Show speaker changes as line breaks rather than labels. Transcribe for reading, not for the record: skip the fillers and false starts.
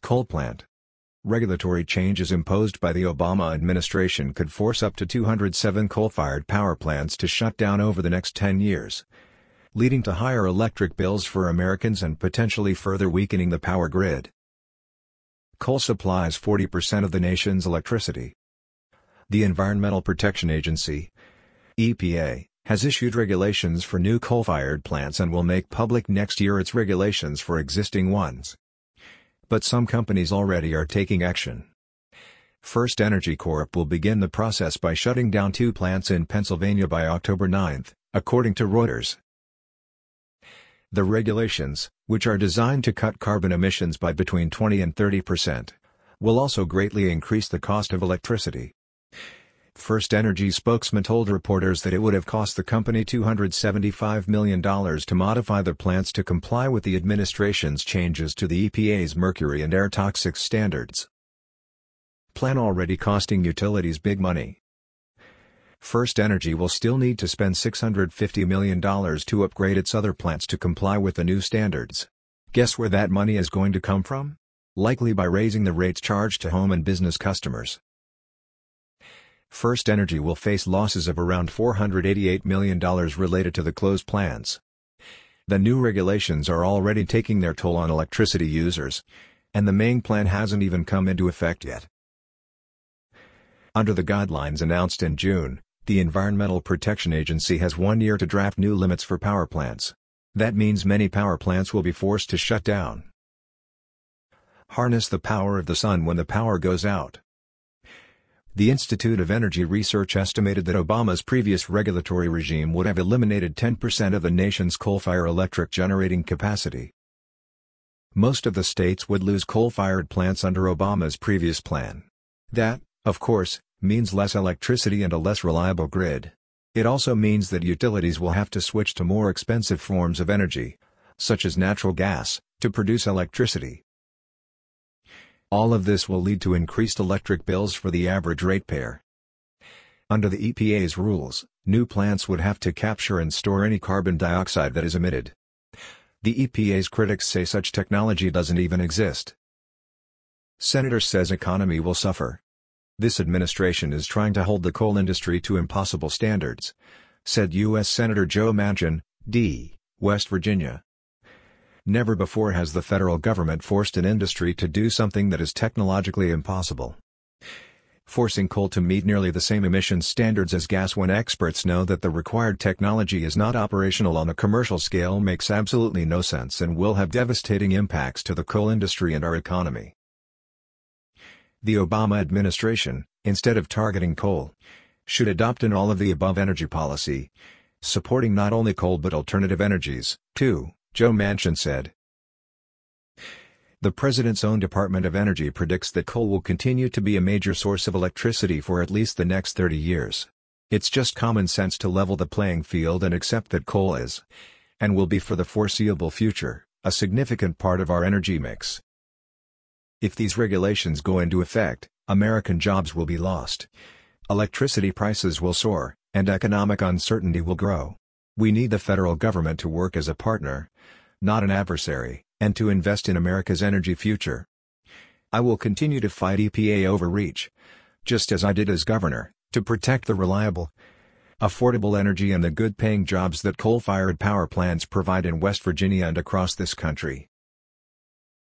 Coal plant. Regulatory changes imposed by the Obama administration could force up to 207 coal-fired power plants to shut down over the next 10 years, leading to higher electric bills for Americans and potentially further weakening the power grid. Coal supplies 40% of the nation's electricity. The Environmental Protection Agency, EPA, has issued regulations for new coal-fired plants and will make public next year its regulations for existing ones. But some companies already are taking action. FirstEnergy Corp will begin the process by shutting down 2 plants in Pennsylvania by October 9, according to Reuters. The regulations, which are designed to cut carbon emissions by between 20 and 30%, will also greatly increase the cost of electricity. FirstEnergy spokesman told reporters that it would have cost the company $275 million to modify the plants to comply with the administration's changes to the EPA's mercury and air toxics standards. Plan already costing utilities big money. FirstEnergy will still need to spend $650 million to upgrade its other plants to comply with the new standards. Guess where that money is going to come from? Likely by raising the rates charged to home and business customers. FirstEnergy will face losses of around $488 million related to the closed plants. The new regulations are already taking their toll on electricity users, and the main plan hasn't even come into effect yet. Under the guidelines announced in June, the Environmental Protection Agency has 1 year to draft new limits for power plants. That means many power plants will be forced to shut down. Harness the power of the sun when the power goes out. The Institute of Energy Research estimated that Obama's previous regulatory regime would have eliminated 10% of the nation's coal-fired electric generating capacity. Most of the states would lose coal-fired plants under Obama's previous plan. That, of course, means less electricity and a less reliable grid. It also means that utilities will have to switch to more expensive forms of energy, such as natural gas, to produce electricity. All of this will lead to increased electric bills for the average ratepayer. Under the EPA's rules, new plants would have to capture and store any carbon dioxide that is emitted. The EPA's critics say such technology doesn't even exist. Senator says economy will suffer. This administration is trying to hold the coal industry to impossible standards, said U.S. Senator Joe Manchin, D., West Virginia. Never before has the federal government forced an industry to do something that is technologically impossible. Forcing coal to meet nearly the same emissions standards as gas when experts know that the required technology is not operational on a commercial scale makes absolutely no sense and will have devastating impacts to the coal industry and our economy. The Obama administration, instead of targeting coal, should adopt an all-of-the-above energy policy, supporting not only coal but alternative energies, too, Joe Manchin said. The president's own Department of Energy predicts that coal will continue to be a major source of electricity for at least the next 30 years. It's just common sense to level the playing field and accept that coal is, and will be for the foreseeable future, a significant part of our energy mix. If these regulations go into effect, American jobs will be lost. Electricity prices will soar, and economic uncertainty will grow. We need the federal government to work as a partner, not an adversary, and to invest in America's energy future. I will continue to fight EPA overreach, just as I did as governor, to protect the reliable, affordable energy and the good-paying jobs that coal-fired power plants provide in West Virginia and across this country.